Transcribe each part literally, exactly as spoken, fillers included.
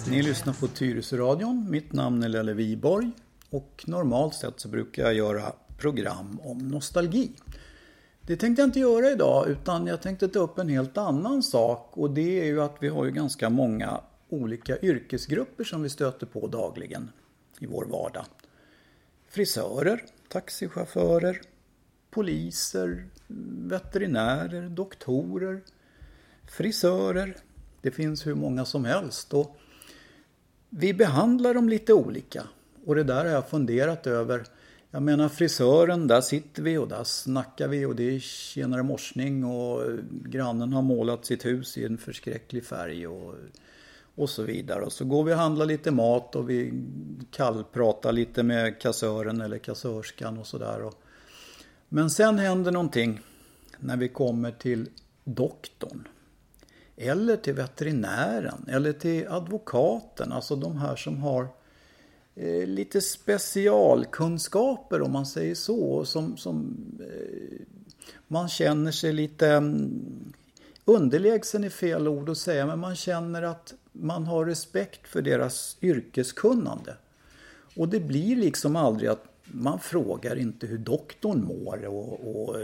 Ni lyssnar på Tyresöradion. Mitt namn är Lelle Viborg och normalt sett så brukar jag göra program om nostalgi. Det tänkte jag inte göra idag, utan jag tänkte ta upp en helt annan sak, och det är ju att vi har ju ganska många olika yrkesgrupper som vi stöter på dagligen i vår vardag. Frisörer, taxichaufförer, poliser, veterinärer, doktorer, frisörer. Det finns hur många som helst, och vi behandlar dem lite olika. Och det där har jag funderat över. Jag menar, frisören, där sitter vi och där snackar vi och det är tjenare morsning och grannen har målat sitt hus i en förskräcklig färg och, och så vidare. Och så går vi och handlar lite mat och vi kallpratar lite med kassören eller kassörskan och sådär. Men sen händer någonting när vi kommer till doktorn. Eller till veterinären eller till advokaten, alltså de här som har eh, lite specialkunskaper, om man säger så, som, som eh, man känner sig lite um, underlägsen i fel ord att säga, men man känner att man har respekt för deras yrkeskunnande. Och det blir liksom aldrig att man frågar inte hur doktorn mår och, och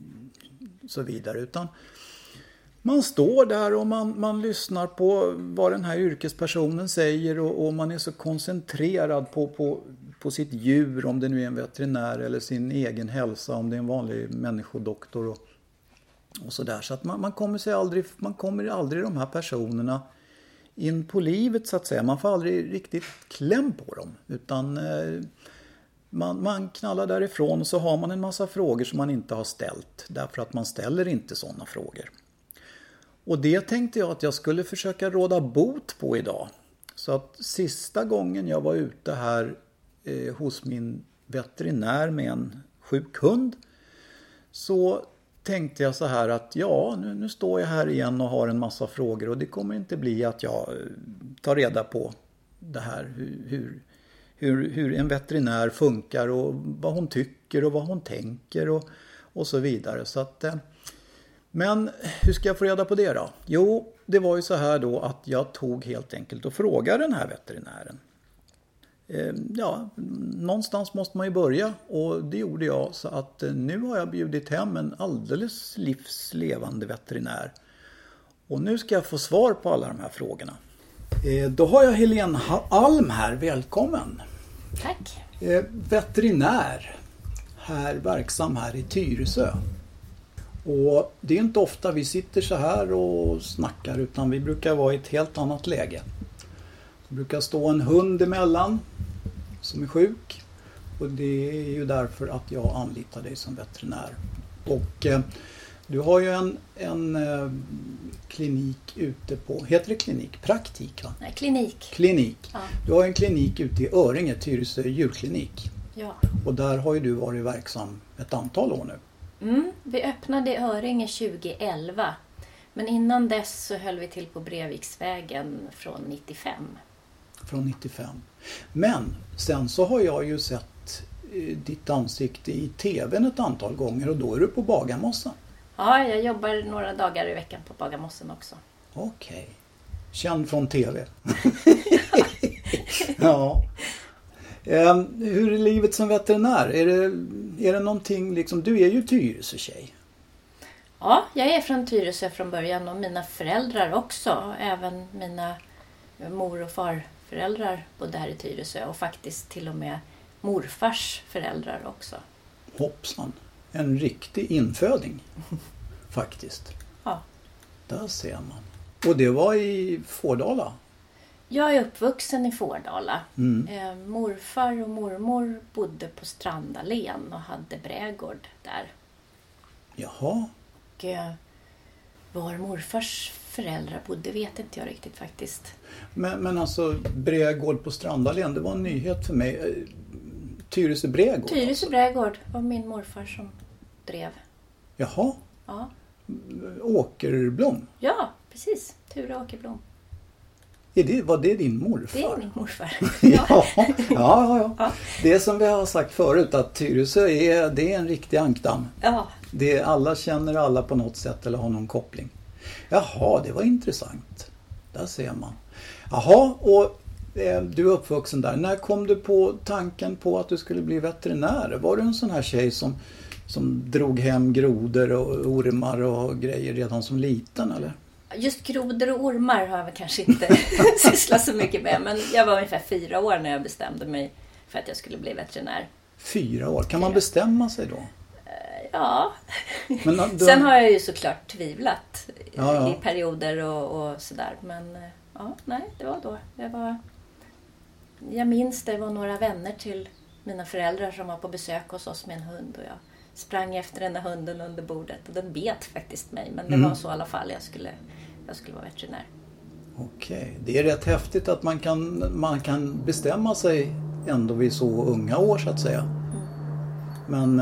så vidare, utan man står där och man, man lyssnar på vad den här yrkespersonen säger, och, och man är så koncentrerad på, på, på sitt djur, om det nu är en veterinär, eller sin egen hälsa om det är en vanlig människodoktor och, och sådär. Så att man, man kommer sig aldrig, man kommer aldrig de här personerna in på livet så att säga. Man får aldrig riktigt kläm på dem, utan eh, man, man knallar därifrån och så har man en massa frågor som man inte har ställt, därför att man ställer inte sådana frågor. Och det tänkte jag att jag skulle försöka råda bot på idag. Så att sista gången jag var ute här eh, hos min veterinär med en sjuk hund, så tänkte jag så här att ja, nu, nu står jag här igen och har en massa frågor, och det kommer inte bli att jag tar reda på det här, hur, hur, hur, hur en veterinär funkar och vad hon tycker och vad hon tänker och, och så vidare. Så att... Eh, Men hur ska jag få reda på det då? Jo, det var ju så här då att jag tog helt enkelt och frågade den här veterinären. Eh, ja, någonstans måste man ju börja, och det gjorde jag, så att eh, nu har jag bjudit hem en alldeles livslevande veterinär. Och nu ska jag få svar på alla de här frågorna. Eh, då har jag Helene Alm här, välkommen. Tack. Eh, veterinär, här, verksam här i Tyresö. Och det är inte ofta vi sitter så här och snackar, utan vi brukar vara i ett helt annat läge. Det brukar stå en hund emellan som är sjuk, och det är ju därför att jag anlitar dig som veterinär. Och eh, du har ju en, en eh, klinik ute på, heter det klinik? Praktik va? Nej, klinik. Klinik. Ja. Du har en klinik ute i Öringe, Tyresö djurklinik. Ja. Och där har ju du varit verksam ett antal år nu. Mm, vi öppnade i Öringe tjugoelva, men innan dess så höll vi till på Breviksvägen från nittiofem. Från nittiofem. Men sen så har jag ju sett ditt ansikte i tvn ett antal gånger, och då är du på Bagarmossen. Ja, jag jobbar några dagar i veckan på Bagarmossen också. Okej. Okay. Känd från tv. Ja. Um, hur är livet som veterinär? Är det, är det någonting liksom, du är ju Tyresö-tjej. Ja, jag är från Tyresö från början, och mina föräldrar också. Även mina mor- och farföräldrar bodde här i Tyresö, och faktiskt till och med morfars föräldrar också. Hoppsan, en riktig inföding faktiskt. Ja. Där ser man. Och det var i Fårdala? Jag är uppvuxen i Fårdala. Mm. Eh, morfar och mormor bodde på Strandalen och hade brädgård där. Jaha. Och eh, var morfars föräldrar bodde vet inte jag riktigt faktiskt. Men, men alltså brädgård på Strandalen, det var en nyhet för mig. Tyresö brädgård? Tyresö alltså. brädgård var min morfar som drev. Jaha. Ja. Åkerblom? Ja, precis. Ture Åkerblom. Är det, var det din morfar? Det är min morfar. ja, ja, ja, ja. ja. Det som vi har sagt förut, att Tyresö är, det är en riktig ankdamm. Ja. Det, alla känner alla på något sätt eller har någon koppling. Jaha, det var intressant. där ser man. Jaha, och eh, du är uppvuxen där. När kom du på tanken på att du skulle bli veterinär? Var du en sån här tjej som, som drog hem grodor och ormar och grejer redan som liten, eller? Just grodor och ormar har jag kanske inte sysslat så mycket med. Men jag var ungefär fyra år när jag bestämde mig för att jag skulle bli veterinär. Fyra år? Kan man bestämma sig då? Ja. Men, då... Sen har jag ju såklart tvivlat ja, ja. i perioder och, och sådär. Men ja, nej, det var då. Det var... Jag minns det var några vänner till mina föräldrar som var på besök hos oss med en hund. Och jag sprang efter den där hunden under bordet. Och den bet faktiskt mig. Men det mm. var så i alla fall. Jag skulle, jag skulle vara veterinär. Okej. Det är rätt häftigt att man kan, man kan bestämma sig ändå vid så unga år så att säga. Mm. Men...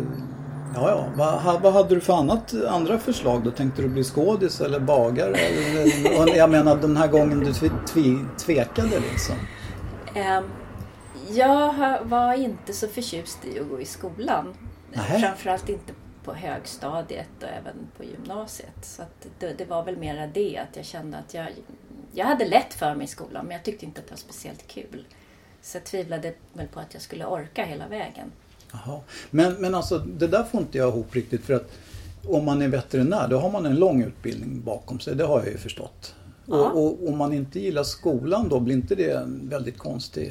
Ja, ja. Vad, vad hade du för annat, andra förslag då? Tänkte du bli skådis eller bagare? Eller, jag menar den här gången du tve, tvekade liksom. Um, jag var inte så förtjust i att gå i skolan. Nähä. Framförallt inte på högstadiet och även på gymnasiet. Så att det, det var väl mera det att jag kände att jag, jag hade lätt för mig i skolan men jag tyckte inte att det var speciellt kul. Så jag tvivlade väl på att jag skulle orka hela vägen. Jaha. Men, men alltså det där får inte jag ihop riktigt för att om man är veterinär då har man en lång utbildning bakom sig, det har jag ju förstått. Ja. Och, och om man inte gillar skolan då blir inte det en väldigt konstig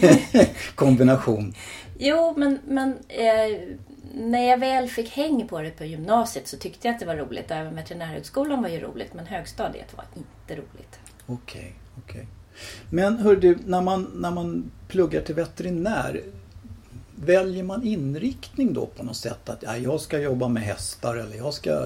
kombination? Jo, men, men eh, när jag väl fick häng på det på gymnasiet så tyckte jag att det var roligt. Även veterinärhögskolan var ju roligt men högstadiet var inte roligt. Okej, okay, okej. Okay. Men hör du, när man, när man pluggar till veterinär... Väljer man inriktning då på något sätt att ja, jag ska jobba med hästar eller jag ska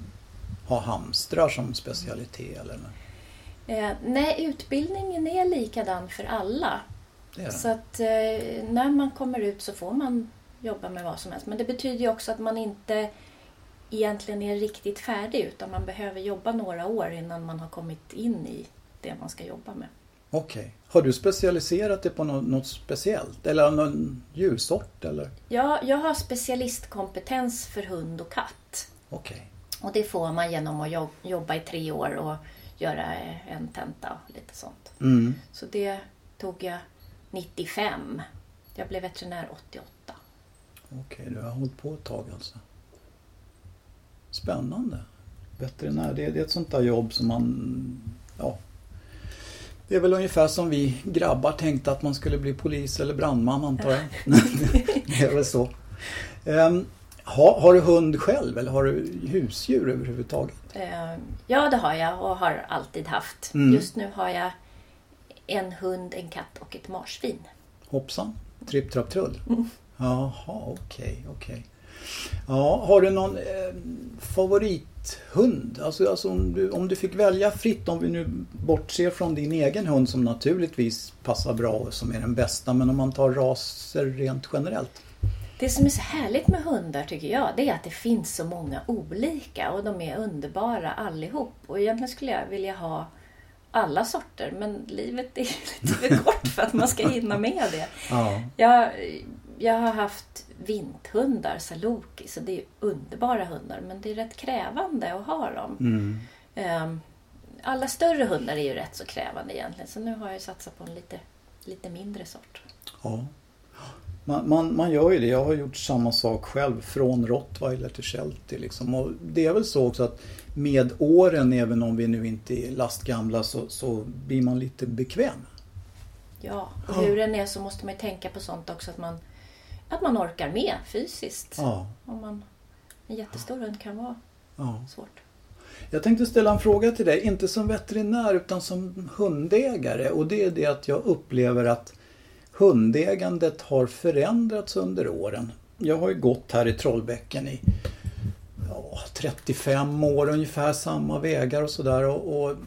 ha hamstrar som specialitet eller? Eh, nej, utbildningen är likadan för alla. Det är det. Så att eh, när man kommer ut så får man jobba med vad som helst. Men det betyder ju också att man inte egentligen är riktigt färdig utan man behöver jobba några år innan man har kommit in i det man ska jobba med. Okej. Okay. Har du specialiserat dig på något, något speciellt? Eller någon djursort? Eller? Ja, jag har specialistkompetens för hund och katt. Okej. Okay. Och det får man genom att jobba i tre år och göra en tenta och lite sånt. Mm. Så det tog jag nittiofem. Jag blev veterinär åttioåtta. Okej, okay, du har hållit på ett tag alltså. Spännande. Veterinär, det är, det är ett sånt där jobb som man... ja. Det är väl ungefär som vi grabbar tänkte att man skulle bli polis eller brandman antar jag. Det är väl så. Um, ha, har du hund själv eller har du husdjur överhuvudtaget? Uh, ja, det har jag och har alltid haft. Mm. Just nu har jag en hund, en katt och ett marsvin. Hoppsan, tripp, trapp, trull. Mm. Jaha, okej, okay, okej. Okay. Ja, har du någon eh, favorithund? Alltså, alltså om, du, om du fick välja fritt, om vi nu bortser från din egen hund som naturligtvis passar bra och som är den bästa, men om man tar raser rent generellt? Det som är så härligt med hundar tycker jag, det är att det finns så många olika och de är underbara allihop. Och egentligen skulle jag vilja ha alla sorter, men livet är lite för kort för att man ska hinna med det. Ja. Jag, jag har haft vinthundar, Saloki, så det är underbara hundar, men det är rätt krävande att ha dem. Mm. Alla större hundar är ju rätt så krävande egentligen, så nu har jag satsat på en lite, lite mindre sort. Ja. Man, man, man gör ju det. Jag har gjort samma sak själv från Rottweiler till Sheltie. Liksom. Och det är väl så också att med åren, även om vi nu inte är lastgamla, så, så blir man lite bekväm. Ja, och hur den är så måste man ju tänka på sånt också. Att man, att man orkar med fysiskt. Ja. Om man, en jättestor hund kan vara ja. svårt. Jag tänkte ställa en fråga till dig. Inte som veterinär utan som hundägare. Och det är det att jag upplever att hundägandet har förändrats under åren. Jag har ju gått här i Trollbäcken i ja, trettiofem år, ungefär samma vägar och sådär. Och, och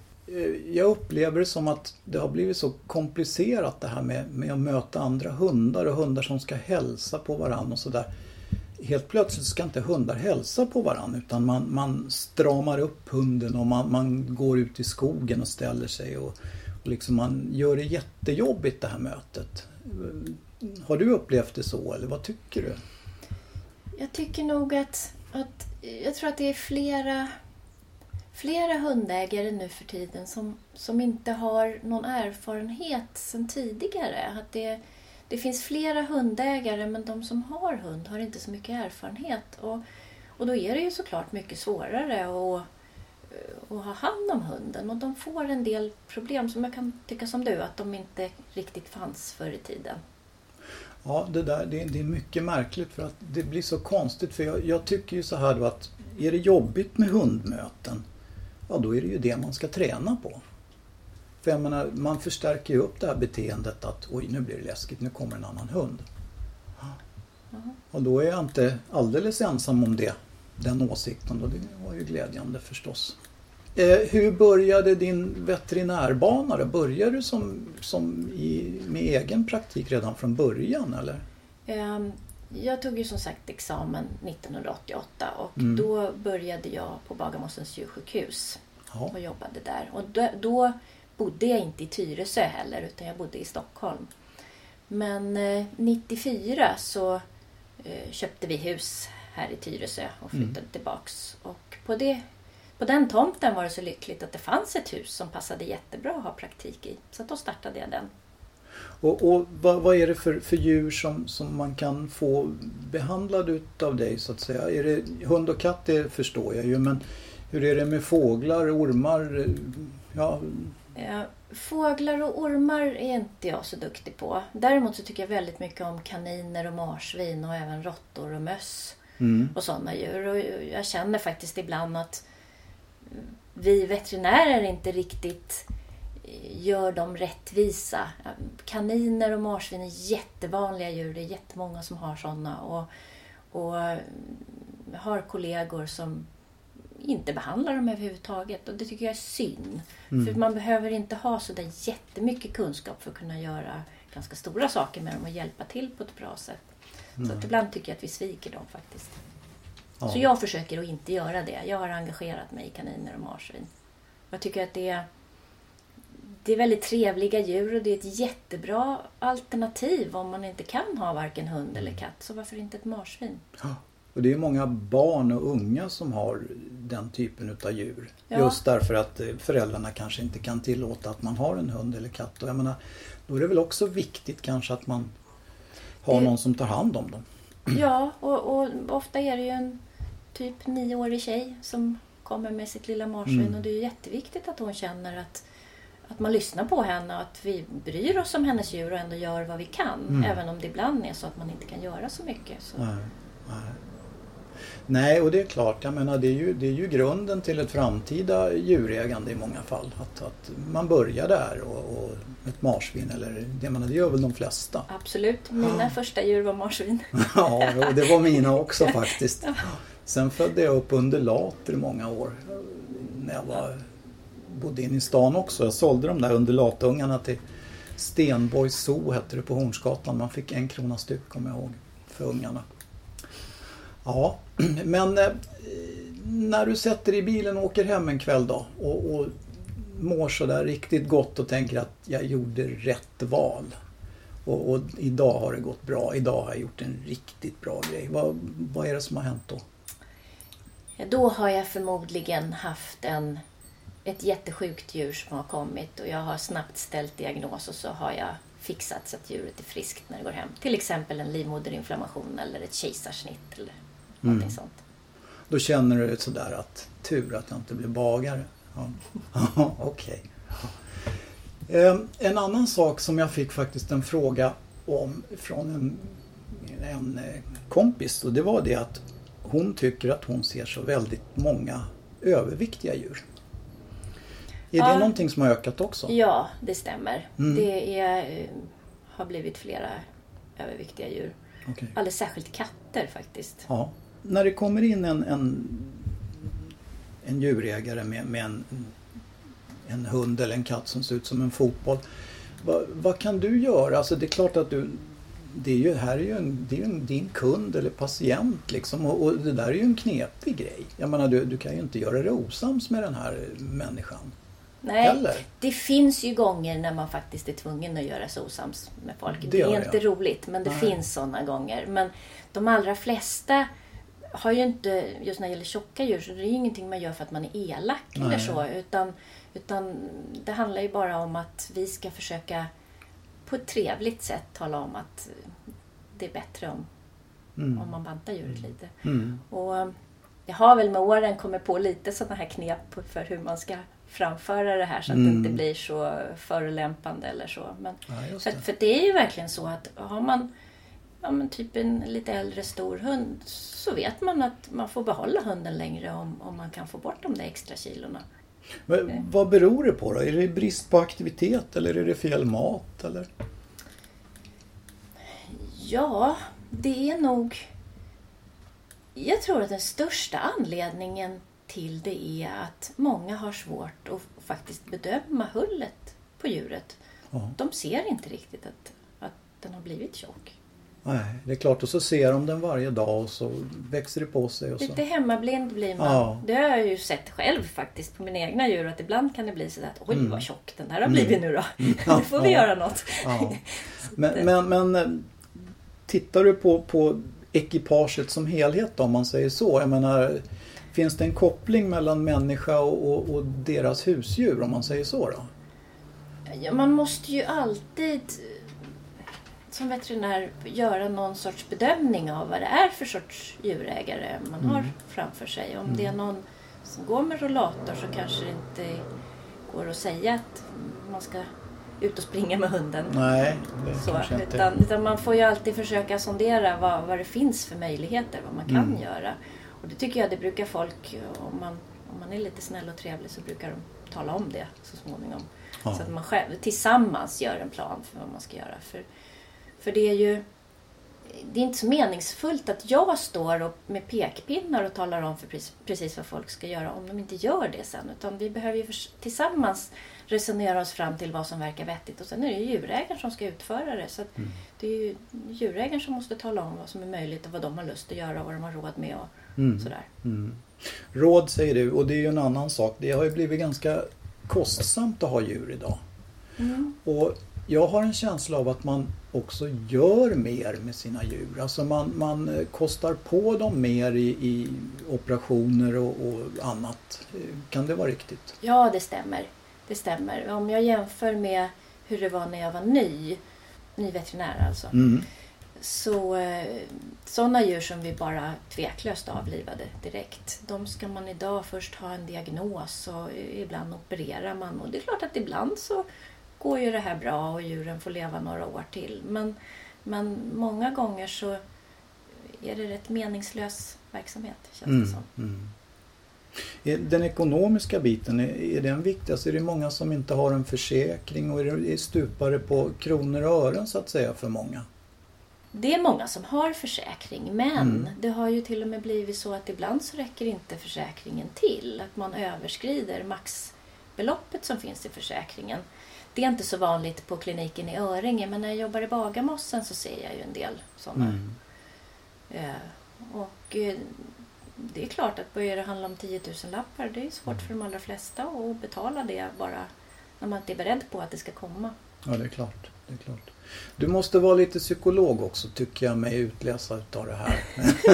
jag upplever det som att det har blivit så komplicerat det här med, med att möta andra hundar och hundar som ska hälsa på varandra och sådär. Helt plötsligt ska inte hundar hälsa på varandra utan man, man stramar upp hunden och man, man går ut i skogen och ställer sig och liksom man gör det jättejobbigt det här mötet. Har du upplevt det så eller vad tycker du? Jag tycker nog att, att jag tror att det är flera, flera hundägare nu för tiden som, som inte har någon erfarenhet sedan tidigare. Att det, det finns flera hundägare, men de som har hund har inte så mycket erfarenhet. Och, och då är det ju såklart mycket svårare att, att ha hand om hunden. Och de får en del problem som jag kan tycka som du, att de inte riktigt fanns förr i tiden. Ja, det, där, det, det är mycket märkligt för att det blir så konstigt. För jag, jag tycker ju så här då att är det jobbigt med hundmöten, ja då är det ju det man ska träna på. För jag menar, man förstärker ju upp det här beteendet att oj, nu blir det läskigt, nu kommer en annan hund. Mm. Och då är jag inte alldeles ensam om det, den åsikten, och det var ju glädjande förstås. Eh, hur började din veterinärbana då? Började du som, som i, med egen praktik redan från början eller? Um, jag tog ju som sagt examen nittonhundraåttioåtta och mm. då började jag på Bagarmossens djursjukhus ja. och jobbade där. Och då, då bodde jag inte i Tyresö heller, utan jag bodde i Stockholm. Men eh, nittiofyra så eh, köpte vi hus här i Tyresö och flyttade mm. tillbaks. Och på, det, på den tomten var det så lyckligt att det fanns ett hus som passade jättebra att ha praktik i. Så då startade jag den. Och, och vad, vad är det för, för djur som, som man kan få behandlad utav dig så att säga? Är det hund och katt, det förstår jag ju, men hur är det med fåglar, ormar? Ja. Ja, fåglar och ormar är inte jag så duktig på. Däremot så tycker jag väldigt mycket om kaniner och marsvin och även råttor och möss mm. och sådana djur. Och jag känner faktiskt ibland att vi veterinärer inte riktigt gör dem rättvisa. Kaniner och marsvin är jättevanliga djur. Det är jättemånga som har sådana. Och, och har kollegor som inte behandlar dem överhuvudtaget. Och det tycker jag är synd. Mm. För man behöver inte ha så där jättemycket kunskap för att kunna göra ganska stora saker med dem och hjälpa till på ett bra sätt. Mm. Så att ibland tycker jag att vi sviker dem faktiskt. Ja. Så jag försöker att inte göra det. Jag har engagerat mig i kaniner och marsvin. Jag tycker att det är Det är väldigt trevliga djur och det är ett jättebra alternativ om man inte kan ha varken hund eller katt. Så varför inte ett marsvin? Ja, och det är många barn och unga som har den typen av djur. Ja. Just därför att föräldrarna kanske inte kan tillåta att man har en hund eller katt. Och jag menar, då är det väl också viktigt kanske att man har det... någon som tar hand om dem. Ja, och, och ofta är det ju en typ nioårig tjej som kommer med sitt lilla marsvin. Mm. Och det är jätteviktigt att hon känner att Att man lyssnar på henne och att vi bryr oss om hennes djur och ändå gör vad vi kan. Mm. Även om det ibland är så att man inte kan göra så mycket. Så. Nej, nej. nej, och det är klart. Jag menar, det är ju, det är ju grunden till ett framtida djurägande i många fall. Att, att man börjar där och, och ett marsvin, eller det, menar, det gör väl de flesta. Absolut. Mina ah. första djur var marsvin. Ja, och det var mina också faktiskt. Sen födde jag upp undulater i många år. När jag var... bodde in i stan också. Jag sålde de där undulatungarna till Stenborgs Zoo, hette det, på Hornsgatan. Man fick en krona styck, kommer jag ihåg, för ungarna. Ja, men eh, när du sätter i bilen och åker hem en kväll då och, och mår så där riktigt gott och tänker att jag gjorde rätt val. Och, och idag har det gått bra. Idag har jag gjort en riktigt bra grej. Vad, vad är det som har hänt då? Ja, då har jag förmodligen haft en ett jättesjukt djur som har kommit och jag har snabbt ställt diagnos och så har jag fixat så att djuret är friskt när det går hem. Till exempel en livmoderinflammation eller ett kejsarsnitt eller någonting mm. sånt. Då känner du sådär att tur att jag inte blir bagare. Ja. Okej. Okay. En annan sak som jag fick faktiskt en fråga om från en, en kompis, och det var det att hon tycker att hon ser så väldigt många överviktiga djur. Är det ja. någonting som har ökat också? Ja, det stämmer. Mm. Det är, har blivit flera överviktiga djur. Okay. Alldeles särskilt katter faktiskt. Ja. När det kommer in en, en, en djurägare med, med en, en hund eller en katt som ser ut som en fotboll. Vad, vad kan du göra? Alltså det är klart att du... Det är ju, här är ju en, det är ju en, din kund eller patient liksom, och, och det där är ju en knepig grej. Jag menar, du, du kan ju inte göra det osams med den här människan. Nej, Eller? Det finns ju gånger när man faktiskt är tvungen att göra sig osams med folk. Det, det är inte jag. roligt, men det Nej. finns sådana gånger. Men de allra flesta har ju inte, just när det gäller tjocka djur, så det är ju ingenting man gör för att man är elak. Nej. Eller så. Utan, utan det handlar ju bara om att vi ska försöka på ett trevligt sätt tala om att det är bättre om, mm. om man bantar djuret lite. Mm. Och jag har väl med åren kommit på lite sådana här knep för hur man ska framföra det här så att mm. det inte blir så förolämpande eller så. Men ja, för, för det är ju verkligen så att har man, ja, men typ en lite äldre stor hund, så vet man att man får behålla hunden längre om, om man kan få bort de där extra kilorna. Men, vad beror det på då? Är det brist på aktivitet eller är det fel mat? Eller? Ja, det är nog... Jag tror att den största anledningen till det är att många har svårt att faktiskt bedöma hullet på djuret. Ja. De ser inte riktigt att, att den har blivit tjock. Nej, det är klart. Och så ser de den varje dag och så växer det på sig. Och så. Lite hemmablind blir man. Ja. Det har jag ju sett själv faktiskt på mina egna djur. Att ibland kan det bli så att oj mm. vad tjock den här har blivit mm. nu då. Ja, nu får vi ja. göra något. Ja. Men, men, men tittar du på, på ekipaget som helhet då, om man säger så? Jag menar, finns det en koppling mellan människa och, och, och deras husdjur om man säger så då? Ja, man måste ju alltid som veterinär göra någon sorts bedömning av vad det är för sorts djurägare man mm. har framför sig. Om mm. det är någon som går med rollator så kanske det inte går att säga att man ska ut och springa med hunden. Nej, det så, kanske inte. Utan, utan man får ju alltid försöka sondera vad, vad det finns för möjligheter, vad man kan mm. göra. Och det tycker jag det brukar folk, om man, om man är lite snäll och trevlig så brukar de tala om det så småningom. Ja. Så att man själv tillsammans gör en plan för vad man ska göra. För För det är ju det är inte så meningsfullt att jag står och med pekpinnar och talar om för precis, precis vad folk ska göra om de inte gör det sen. Utan vi behöver ju tillsammans resonera oss fram till vad som verkar vettigt. Och sen är det ju djurägaren som ska utföra det. Så att mm. det är ju djurägaren som måste tala om vad som är möjligt och vad de har lust att göra och vad de har råd med och mm. sådär. Mm. Råd säger du, och det är ju en annan sak. Det har ju blivit ganska kostsamt att ha djur idag. Mm. Och jag har en känsla av att man också gör mer med sina djur. Alltså man, man kostar på dem mer i, i operationer och, och annat. Kan det vara riktigt? Ja, det stämmer. Det stämmer. Om jag jämför med hur det var när jag var ny, ny veterinär alltså. Mm. Så sådana djur som vi bara tveklöst avlivade direkt. De ska man idag först ha en diagnos och ibland opererar man. Och det är klart att ibland så går ju det här bra och djuren får leva några år till. Men, men många gånger så är det rätt meningslös verksamhet, känns mm, det som. Mm. Den ekonomiska biten, är, är den viktigast? Är det många som inte har en försäkring och är, är stupare på kronor och ören så att säga för många? Det är många som har försäkring, men mm. det har ju till och med blivit så att ibland så räcker inte försäkringen till. Att man överskrider maxbeloppet som finns i försäkringen. Det är inte så vanligt på kliniken i Öringe, men när jag jobbar i Bagarmossen så ser jag ju en del sådana. Mm. Eh, och eh, det är klart att börjar det handla om tio tusen lappar, det är svårt för de allra flesta att betala det bara när man inte är beredd på att det ska komma. Ja, det är klart. Det är klart. Du måste vara lite psykolog också, tycker jag mig utläsa av det här.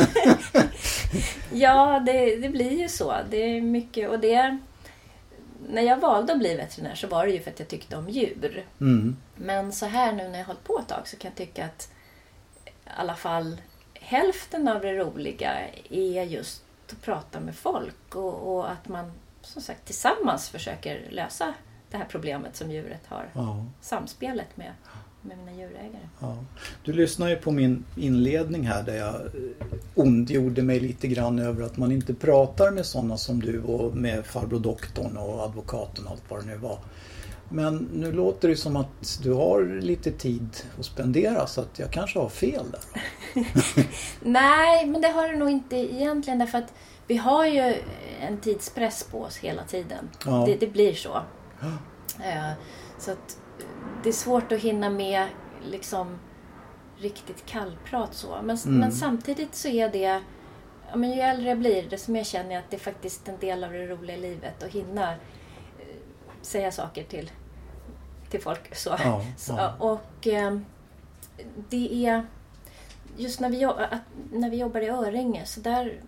Ja, det, det blir ju så. Det är mycket, och det när jag valde att bli veterinär så var det ju för att jag tyckte om djur. Mm. Men så här nu när jag har hållit på ett tag så kan jag tycka att i alla fall hälften av det roliga är just att prata med folk. Och, och att man som sagt tillsammans försöker lösa det här problemet som djuret har. Ja. Samspelet med, med mina djurägare. Ja. Du lyssnar ju på min inledning här där jag ondgjorde mig lite grann över att man inte pratar med sådana som du och med farbror doktorn och advokaten och allt vad det nu var. Men nu låter det som att du har lite tid att spendera så att jag kanske har fel där. Nej, men det har du nog inte egentligen därför att vi har ju en tidspress på oss hela tiden. Ja. Det, det blir så. Ja. Så att det är svårt att hinna med liksom riktigt kallprat så. Men, mm. men samtidigt så är det, ja, men ju äldre jag blir desto mer känner jag att det är faktiskt en del av det roliga livet att hinna eh, säga saker till, till folk. Så. Ja, så, ja. Och eh, det är just när vi, att, när vi jobbar i Öringe så där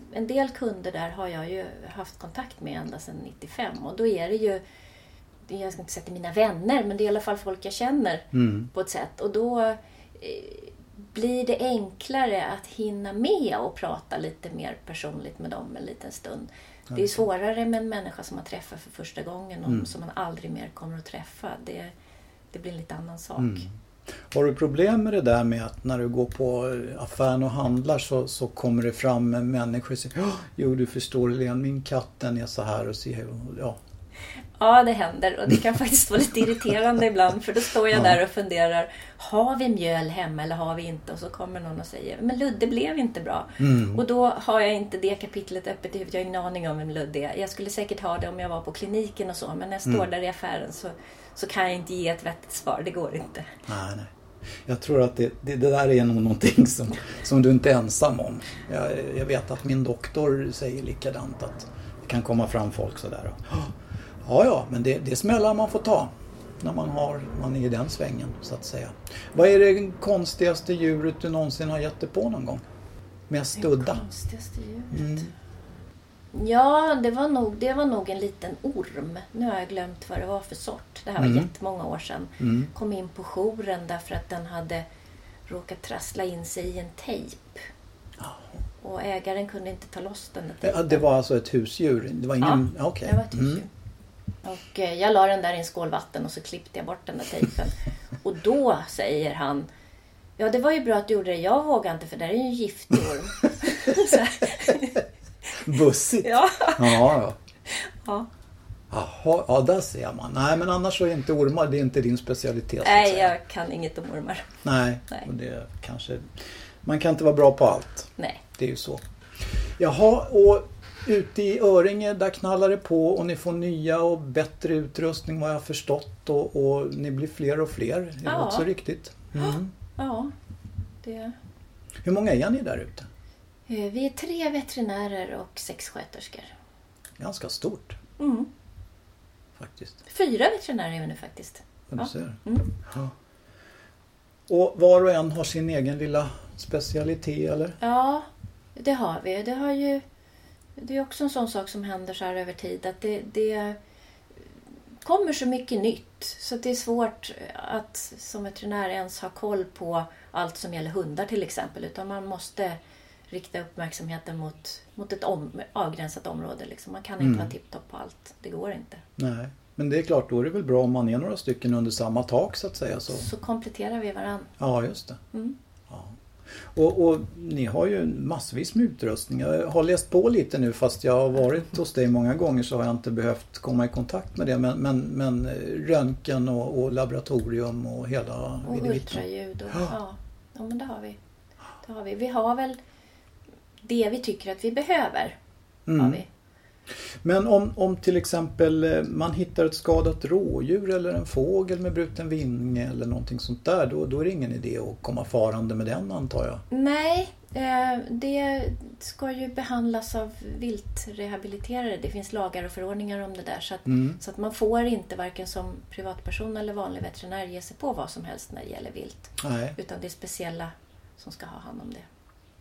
en del kunder där har jag ju haft kontakt med ända sedan nittiofem. Och då är det ju, jag ska inte säga till mina vänner, men det är i alla fall folk jag känner mm. på ett sätt. Och då eh, blir det enklare att hinna med och prata lite mer personligt med dem en liten stund. Det är svårare med en människa som man träffar för första gången och mm. som man aldrig mer kommer att träffa. Det, det blir en lite annan sak. Mm. Har du problem med det där med att när du går på affären och handlar så, så kommer det fram människor och säger, jo du förstår Lena, min katt den är så här och så ja. Ja, det händer och det kan faktiskt vara lite irriterande ibland, för då står jag ja. där och funderar, har vi mjöl hemma eller har vi inte? Och så kommer någon och säger, men Ludde blev inte bra. Mm. Och då har jag inte det kapitlet öppet i huvudet, jag har ingen aning om vem Ludde är. Jag skulle säkert ha det om jag var på kliniken och så, men när jag står mm. där i affären så, så kan jag inte ge ett vettigt svar, det går inte. Nej, nej. Jag tror att det, det, det där är nog någonting som, som du inte är ensam om. Jag, jag vet att min doktor säger likadant, att det kan komma fram folk sådär och ja, ja, men det, det smällar man får ta när man, har, man är i den svängen så att säga. Vad är det konstigaste djuret du någonsin har gett dig på någon gång? Mest udda? Det konstigaste djuret? Mm. Ja, det var, nog, det var nog en liten orm. Nu har jag glömt vad det var för sort. Det här var mm. jättemånga år sedan. Mm. Kom in på jouren därför att den hade råkat trassla in sig i en tejp. Oh. Och ägaren kunde inte ta loss den där tejpen. Ja, det var alltså ett husdjur? Det var ingen... Ja, okay. det var ett husdjur. Mm. Och jag la den där i en skål vatten och så klippte jag bort den där tejpen. Och då säger han, ja det var ju bra att du gjorde det, jag vågar inte för det är ju en giftig orm. Bussigt. Ja. Ja, ja. Ja. Jaha, ja där ser man. Nej, men annars så är inte ormar, det är inte din specialitet. Nej, jag kan inget om ormar. Nej, Nej. Och det kanske, man kan inte vara bra på allt. Nej. Det är ju så. Jaha, och ute i Öringe, där knallar det på och ni får nya och bättre utrustning vad jag har förstått och, och ni blir fler och fler. Är ja. det också riktigt? Mm. Ja, det... Hur många är ni där ute? Vi är tre veterinärer och sex sköterskor. Ganska stort. Mm. Faktiskt. Fyra veterinärer är vi nu faktiskt. Ja, du ser. Mm. Ja. Och var och en har sin egen lilla specialitet, eller? Ja, det har vi. Det har ju... Det är också en sån sak som händer så här över tid, att det, det kommer så mycket nytt så att det är svårt att som veterinär ens ha koll på allt som gäller hundar till exempel, utan man måste rikta uppmärksamheten mot, mot ett om, avgränsat område. Liksom. Man kan inte mm. vara tipptopp på allt, det går inte. Nej, men det är klart, då är det väl bra om man är några stycken under samma tak så att säga. Så, så kompletterar vi varann. Ja, just det. Mm. Ja. Och, och ni har ju massvis med utrustning. Jag har läst på lite nu, fast jag har varit hos dig många gånger så har jag inte behövt komma i kontakt med det. Men, men, men röntgen och, och laboratorium och hela... Och ultraljud. Och, ja. Ja. ja, men det har vi. Det har vi. Vi har väl det vi tycker att vi behöver. Mm. Har vi. Men om, om till exempel man hittar ett skadat rådjur eller en fågel med bruten vinge eller någonting sånt där, då, då är det ingen idé att komma farande med den, antar jag. Nej, eh, det ska ju behandlas av viltrehabiliterare. Det finns lagar och förordningar om det där. Så att, mm. så att man får inte varken som privatperson eller vanlig veterinär ge sig på vad som helst när det gäller vilt. Nej. Utan det är speciella som ska ha hand om det.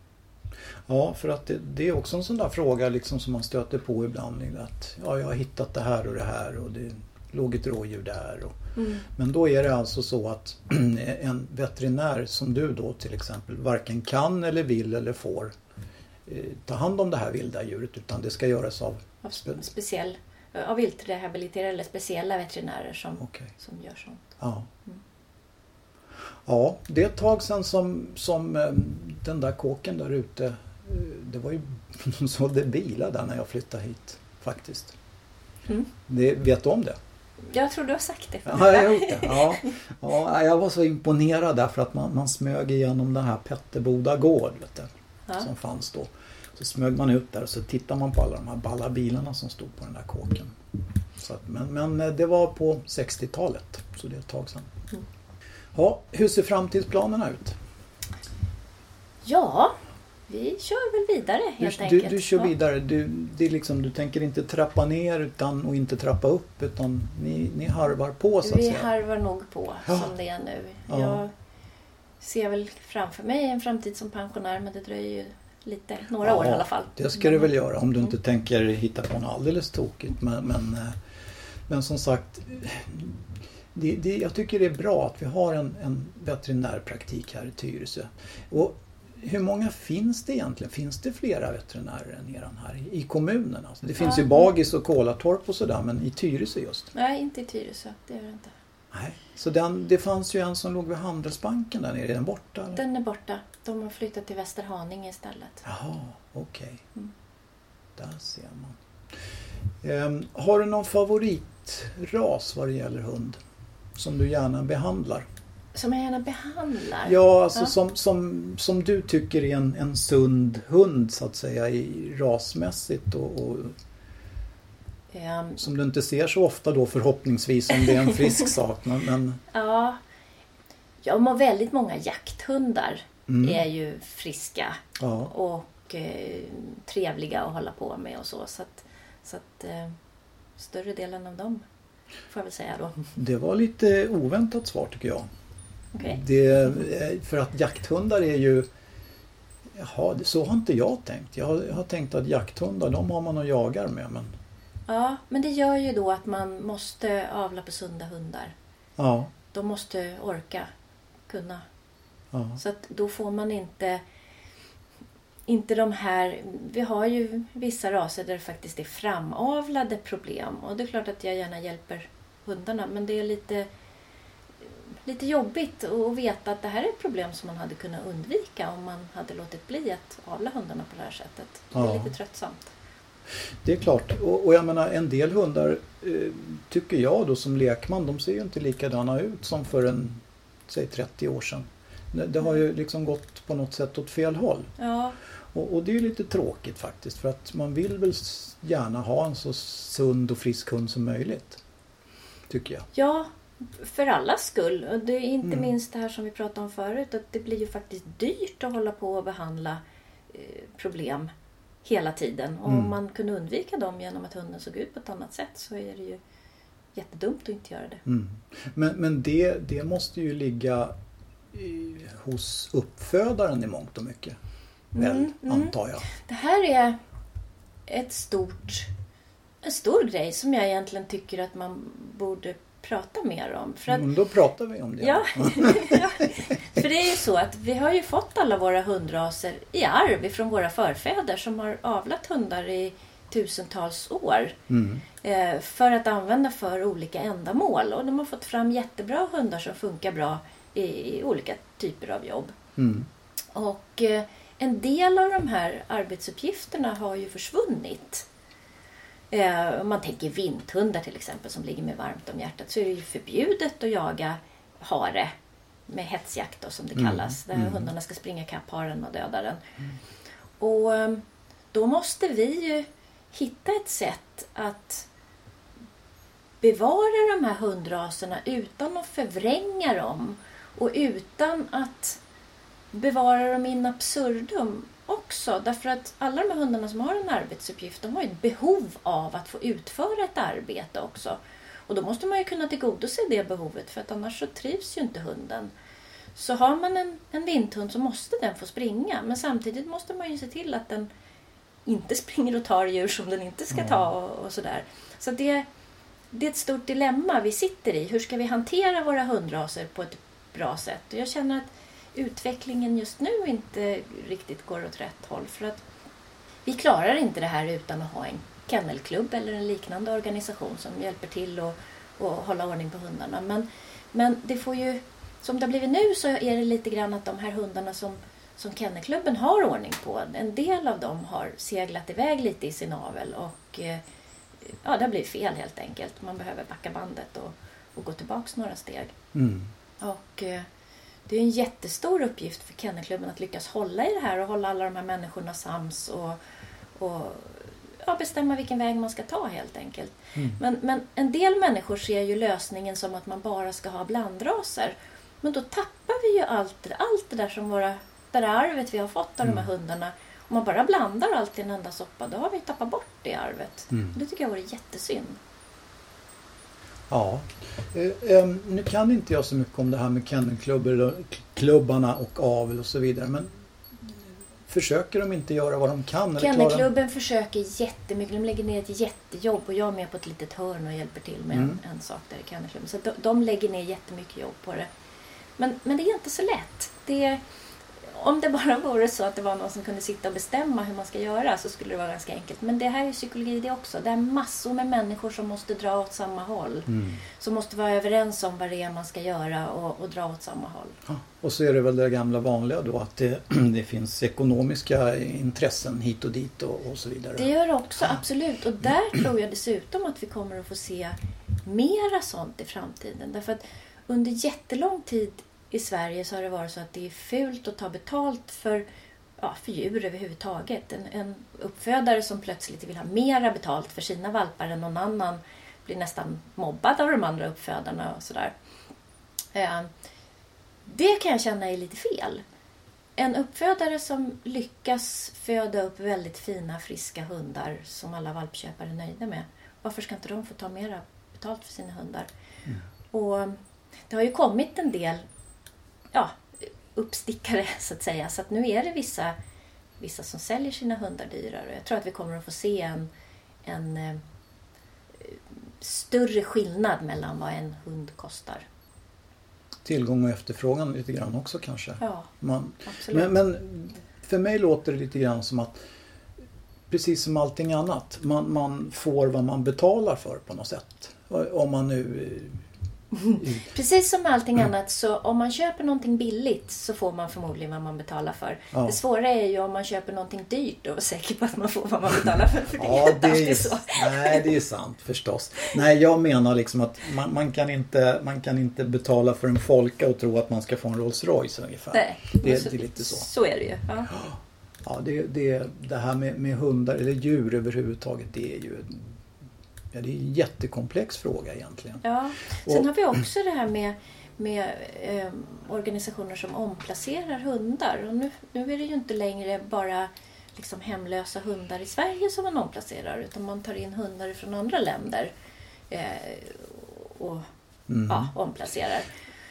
Ja, för att det, det är också en sån där fråga liksom som man stöter på ibland. Att ja, jag har hittat det här och det här och det låg ett rådjur där. Och, mm. Men då är det alltså så att en veterinär som du då till exempel varken kan eller vill eller får eh, ta hand om det här vilda djuret, utan det ska göras av, av speciell, av viltrehabiliterare eller speciella veterinärer som, okay. som gör sånt. Ja. Mm. Ja, det är ett tag sedan som, som den där kåken där ute, det var ju de sålde bilar där när jag flyttade hit faktiskt. Mm. Det, vet du om det? Jag tror du har sagt det. Ja, jag har gjort det. Ja. Ja, jag var så imponerad därför att man, man smög igenom den här Petterboda gård vet du, ja. som fanns då. Så smög man ut där och så tittar man på alla de här balla bilarna som stod på den där kåken. Så att, men, men det var på sextiotalet, så det är ett tag sedan. Mm. Ja, hur ser framtidsplanerna ut? Ja, vi kör väl vidare helt du, enkelt. Du, du kör ja. vidare. Du, det är liksom, du tänker inte trappa ner utan, och inte trappa upp, utan ni, ni harvar på så att vi säga. Vi harvar nog på ja. som det är nu. Ja. Jag ser väl framför mig en framtid som pensionär, men det dröjer ju lite, några ja, år i alla fall. Det ska du väl göra om du inte mm. tänker hitta på något alldeles tokigt. Men, men, men som sagt, det, det, jag tycker det är bra att vi har en, en veterinärpraktik här i Tyresö. Och hur många finns det egentligen? Finns det flera veterinärer än eran här i, i kommunen? Alltså, det finns ja. ju Bagis och Kolartorp och sådär, men i Tyresö just? Nej, inte i Tyresö. Det gör det inte. Nej. Så den, det fanns ju en som låg vid Handelsbanken där nere. Är den borta? Eller? Den är borta. De har flyttat till Västerhaninge istället. Jaha, okej. Okay. Mm. Där ser man. Ehm, har du någon favoritras vad det gäller hund? Som du gärna behandlar? Som jag gärna behandlar? Ja, alltså ja. Som, som, som du tycker är en, en sund hund så att säga i rasmässigt och, och um, som du inte ser så ofta då förhoppningsvis om det är en frisk sak. Men, men... Ja, jag har väldigt många jakthundar mm. är ju friska ja. och eh, trevliga att hålla på med och så. Så att, så att eh, större delen av dem får jag väl säga då. Det var lite oväntat svar tycker jag. Okay. Det, för att jakthundar är ju jaha, så har inte jag tänkt. Jag har, jag har tänkt att jakthundar, de har man att jagar med. Men... Ja, men det gör ju då att man måste avla på sunda hundar. Ja. De måste orka, kunna. Ja. Så att då får man inte inte de här, vi har ju vissa raser där det faktiskt är framavlade problem. Och det är klart att jag gärna hjälper hundarna, men det är lite lite jobbigt att veta att det här är ett problem som man hade kunnat undvika om man hade låtit bli att avla hundarna på det här sättet. Det är ja. lite tröttsamt. Det är klart. Och, och jag menar, en del hundar eh, tycker jag då som lekman, de ser ju inte likadana ut som för en, säg trettio år sedan. Det, det har ju liksom gått på något sätt åt fel håll. Ja. Och, och det är ju lite tråkigt faktiskt, för att man vill väl gärna ha en så sund och frisk hund som möjligt. Tycker jag. Ja, för allas skull. Och det är inte mm. minst det här som vi pratade om förut, att det blir ju faktiskt dyrt att hålla på och behandla eh, problem hela tiden. Och mm. om man kunde undvika dem genom att hunden såg ut på ett annat sätt, så är det ju jättedumt att inte göra det. Mm. Men, men det, det måste ju ligga i, hos uppfödaren i mångt och mycket. Väl, mm, antar jag. Det här är ett stort, en stor grej som jag egentligen tycker att man borde prata mer om. För att, mm, då pratar vi om det. Ja, ja, för det är ju så att vi har ju fått alla våra hundraser i arv från våra förfäder som har avlat hundar i tusentals år mm. eh, för att använda för olika ändamål. Och de har fått fram jättebra hundar som funkar bra i, i olika typer av jobb. Mm. Och eh, en del av de här arbetsuppgifterna har ju försvunnit. Eh, om man tänker vinthundar till exempel som ligger med varmt om hjärtat, så är det ju förbjudet att jaga hare med hetsjakt då, som det kallas. Mm. Där mm. hundarna ska springa kapp haren och döda den. Mm. Och eh, då måste vi ju hitta ett sätt att bevara de här hundraserna utan att förvränga dem och utan att bevara dem in absurdum också. Därför att alla de här hundarna som har en arbetsuppgift, de har ju ett behov av att få utföra ett arbete också. Och då måste man ju kunna tillgodose det behovet, för att annars så trivs ju inte hunden. Så har man en, en vinthund så måste den få springa. Men samtidigt måste man ju se till att den inte springer och tar djur som den inte ska ta och, och sådär. Så det, det är ett stort dilemma vi sitter i. Hur ska vi hantera våra hundraser på ett bra sätt? Och jag känner att utvecklingen just nu inte riktigt går åt rätt håll. För att vi klarar inte det här utan att ha en kennelklubb eller en liknande organisation som hjälper till att och hålla ordning på hundarna. Men, men det får ju, som det har blivit nu, så är det lite grann att de här hundarna som, som kennelklubben har ordning på, en del av dem har seglat iväg lite i sin avel och ja, det har blivit fel helt enkelt. Man behöver backa bandet och, och gå tillbaka några steg. Mm. Och det är en jättestor uppgift för kennelklubben att lyckas hålla i det här och hålla alla de här människorna sams och, och ja, bestämma vilken väg man ska ta helt enkelt. Mm. Men, men en del människor ser ju lösningen som att man bara ska ha blandraser. Men då tappar vi ju allt det, allt det där som våra, det där arvet vi har fått av mm. de här hundarna. Om man bara blandar allt i en enda soppa, då har vi tappat bort det arvet. Mm. Och det tycker jag vore jättesynd. Ja, eh, nu kan inte jag så mycket om det här med kennelklubbarna och avel och så vidare, men försöker de inte göra vad de kan? Kennelklubben klara... försöker jättemycket. De lägger ner ett jättejobb och jag är med på ett litet hörn och hjälper till med mm. en, en sak där i Kennelklubben. Så de, de lägger ner jättemycket jobb på det. Men, men det är inte så lätt. Det är, om det bara vore så att det var någon som kunde sitta och bestämma hur man ska göra så skulle det vara ganska enkelt. Men det här är psykologi det också. Det är massor med människor som måste dra åt samma håll. Mm. Som måste vara överens om vad det är man ska göra och, och dra åt samma håll. Ja, och så är det väl det gamla vanliga då att det, det finns ekonomiska intressen hit och dit och, och så vidare. Det gör det också, absolut. Och där tror jag dessutom att vi kommer att få se mera sånt i framtiden. Därför att under jättelång tid i Sverige så har det varit så att det är fult att ta betalt för, ja, för djur överhuvudtaget. En, en uppfödare som plötsligt vill ha mera betalt för sina valpar än någon annan blir nästan mobbad av de andra uppfödarna och sådär. Eh, det kan jag känna är lite fel. En uppfödare som lyckas föda upp väldigt fina, friska hundar som alla valpköpare är nöjda med. Varför ska inte de få ta mera betalt för sina hundar? Mm. Och det har ju kommit en del ja, uppstickare så att säga. Så att nu är det vissa, vissa som säljer sina hundar dyrare. Jag tror att vi kommer att få se en, en eh, större skillnad mellan vad en hund kostar. Tillgång och efterfrågan lite grann också kanske. Ja, Man, absolut. Men, men för mig låter det lite grann som att precis som allting annat. Man, man får vad man betalar för på något sätt. Om man nu... Precis som allting annat så om man köper någonting billigt så får man förmodligen vad man betalar för. Ja. Det svåra är ju om man köper någonting dyrt och är säker på att man får vad man betalar för. För det ja, är det är, så. Nej, det är sant förstås. Nej, jag menar liksom att man, man, kan inte, man kan inte betala för en folka och tro att man ska få en Rolls Royce ungefär. Nej, det, så, det är lite så. Så är det ju. Ja, ja det, det, det här med, med hundar eller djur överhuvudtaget, det är ju... Ja, det är en jättekomplex fråga egentligen. Ja, sen och, har vi också det här med, med eh, organisationer som omplacerar hundar. Och nu, nu är det ju inte längre bara liksom hemlösa hundar i Sverige som man omplacerar. Utan man tar in hundar från andra länder eh, och mm. ja, omplacerar.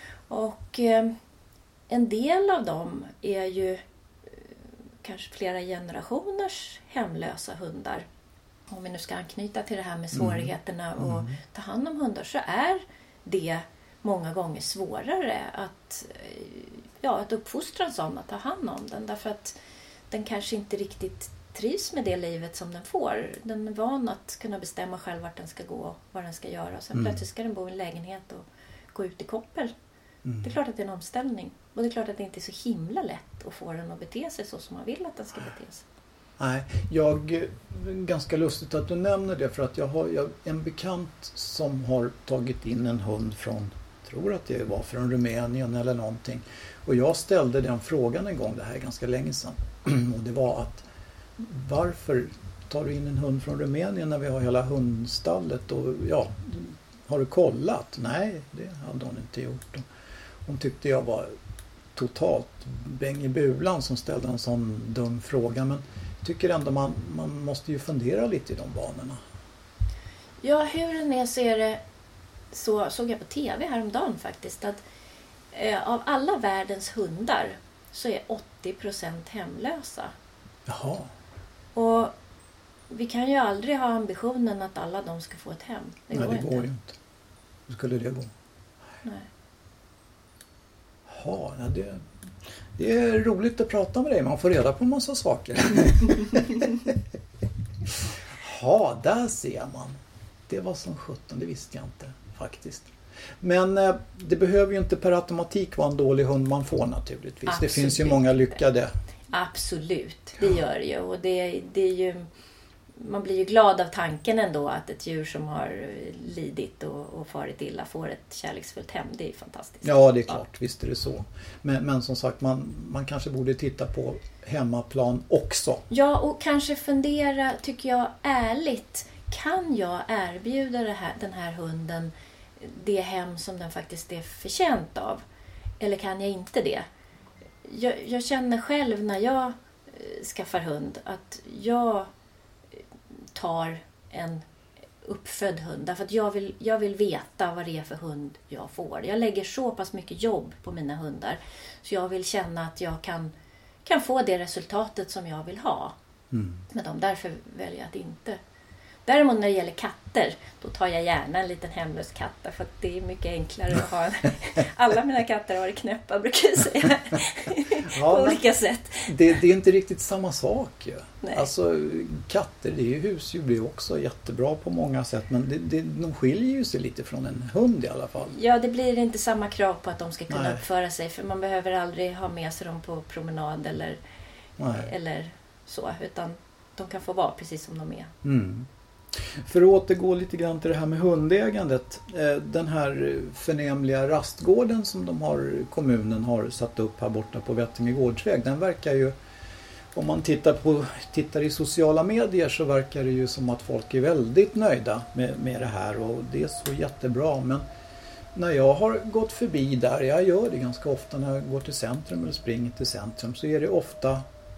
Och eh, en del av dem är ju eh, kanske flera generationers hemlösa hundar. Om vi nu ska anknyta till det här med svårigheterna mm. och ta hand om hundar så är det många gånger svårare att, ja, att uppfostra en sån, att ta hand om den. Därför att den kanske inte riktigt trivs med det livet som den får. Den är van att kunna bestämma själv vart den ska gå och vad den ska göra. Sen mm. plötsligt ska den bo i en lägenhet och gå ut i koppel. Mm. Det är klart att det är en omställning. Och det är klart att det inte är så himla lätt att få den att bete sig så som man vill att den ska bete sig. Nej, jag, ganska lustigt att du nämner det för att jag har jag, en bekant som har tagit in en hund från, tror att det var från Rumänien eller någonting. Och jag ställde den frågan en gång, det här är ganska länge sedan. Och det var att varför tar du in en hund från Rumänien när vi har hela hundstallet? Och ja, har du kollat? Nej, det hade hon inte gjort. Hon tyckte jag var totalt bäng i bulan som ställde en sån dum fråga, men tycker ändå man, man måste ju fundera lite i de banorna. Ja, hur den är så är det, så såg jag på tv häromdagen faktiskt, att eh, av alla världens hundar så är åttio procent hemlösa. Jaha. Och vi kan ju aldrig ha ambitionen att alla de ska få ett hem. Det Nej, går det inte. går ju inte. Hur skulle det gå? Nej. Ja, det, det är roligt att prata med dig. Man får reda på en massa saker. Ja, där ser man. Det var som sjutton, det visste jag inte faktiskt. Men eh, det behöver ju inte per automatik vara en dålig hund man får naturligtvis. Absolut. Det finns ju många lyckade. Absolut, det gör det ju. Och det, det är ju... Man blir ju glad av tanken ändå att ett djur som har lidit och, och farit illa får ett kärleksfullt hem. Det är fantastiskt. Ja, det är klart. Ja. Visst är det så. Men, men som sagt, man, man kanske borde titta på hemmaplan också. Ja, och kanske fundera, tycker jag, ärligt. Kan jag erbjuda det här, den här hunden det hem som den faktiskt är förtjänt av? Eller kan jag inte det? Jag, jag känner själv när jag skaffar hund att jag tar en uppfödd hund. Därför att jag vill, jag vill veta vad det är för hund jag får. Jag lägger så pass mycket jobb på mina hundar. Så jag vill känna att jag kan, kan få det resultatet som jag vill ha Mm. med dem. Därför väljer jag att inte. Däremot när det gäller katter, då tar jag gärna en liten hemlös katt. För att det är mycket enklare att ha en... Alla mina katter har varit knäppa, brukar jag säga. Ja, på olika sätt. Det, det är inte riktigt samma sak ju. Nej. Alltså katter, det är ju husdjur, det är också jättebra på många sätt. Men det, det, de skiljer ju sig lite från en hund i alla fall. Ja, det blir inte samma krav på att de ska kunna Nej. uppföra sig. För man behöver aldrig ha med sig dem på promenad eller, Nej. eller så. Utan de kan få vara precis som de är. Mm. För att återgå lite grann till det här med hundägandet. Den här förnämliga rastgården som de har, kommunen har satt upp här borta på Vättinge gårdsväg. Den verkar ju, om man tittar, på, tittar i sociala medier så verkar det ju som att folk är väldigt nöjda med, med det här. Och det är så jättebra. Men när jag har gått förbi där, jag gör det ganska ofta när jag går till centrum eller springer till centrum, så är det ofta...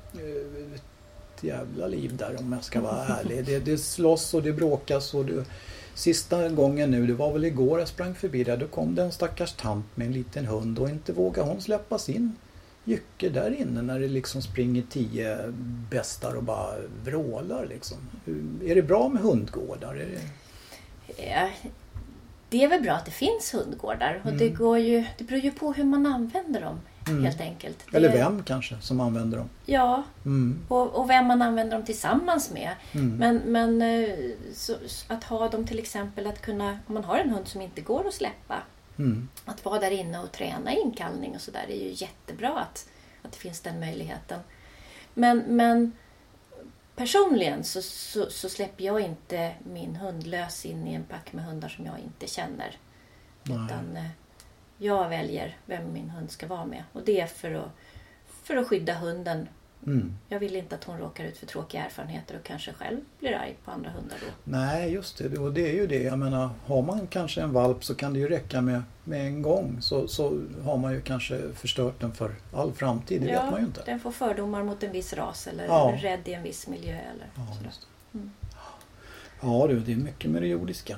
Eh, jävla liv där om jag ska vara ärlig. Det, det slåss och det bråkas och det, sista gången nu, det var väl igår jag sprang förbi där, då kom det en stackars tant med en liten hund och inte vågar hon släppa sin jycke där inne när det liksom springer tio bästar och bara vrålar liksom. Är det bra med hundgårdar? Är det... Ja, det är väl bra att det finns hundgårdar. Och Mm. det, går ju, det beror ju på hur man använder dem. Mm. Helt enkelt. Det, Eller vem kanske som använder dem? Ja, Mm. och, och vem man använder dem tillsammans med. Mm. Men, men eh, så, att ha dem till exempel att kunna, om man har en hund som inte går att släppa, Mm. att vara där inne och träna inkallning och sådär, det är ju jättebra att, att det finns den möjligheten. Men, men personligen så, så, så släpper jag inte min hund lös in i en pack med hundar som jag inte känner. Nej. Utan eh, jag väljer vem min hund ska vara med. Och det är för att, för att skydda hunden. Mm. Jag vill inte att hon råkar ut för tråkiga erfarenheter och kanske själv blir arg på andra hundar då. Nej, just det. Och det är ju det. Jag menar, har man kanske en valp så kan det ju räcka med, med en gång. Så, så har man ju kanske förstört den för all framtid. Det ja, vet man ju inte. Den får fördomar mot en viss ras eller Ja. är rädd i en viss miljö. Eller Ja, sådär. just det. Mm. Ja du, det är mycket med det jordiska.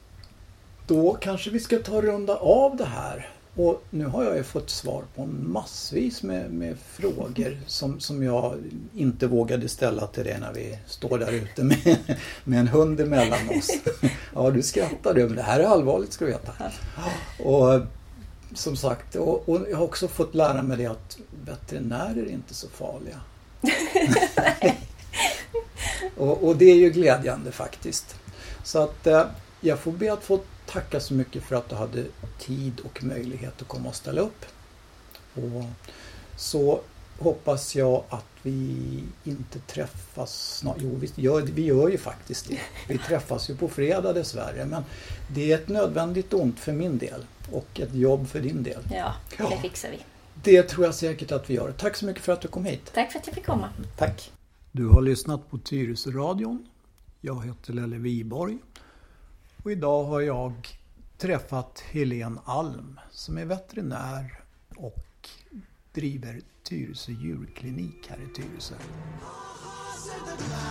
Då kanske vi ska ta runda av det här. Och nu har jag ju fått svar på massvis med, med frågor som, som jag inte vågade ställa till dig när vi står där ute med, med en hund emellan oss. Ja, du skrattar du, men det här är allvarligt, ska du veta. Och som sagt, och, och jag har också fått lära mig det att veterinärer är inte så farliga. och, och det är ju glädjande faktiskt. Så att eh, jag får be att få tacka så mycket för att du hade tid och möjlighet att komma och ställa upp. Och så hoppas jag att vi inte träffas snart. Jo, vi gör, vi gör ju faktiskt det. Vi träffas ju på fredag dessvärre. Men det är ett nödvändigt ont för min del. Och ett jobb för din del. Ja, det Ja. fixar vi. Det tror jag säkert att vi gör. Tack så mycket för att du kom hit. Tack för att jag fick komma. Tack. Du har lyssnat på Tyresöradion. Jag heter Lelle Viborg. Och idag har jag träffat Helene Alm som är veterinär och driver Tyresö djurklinik här i Tyresö.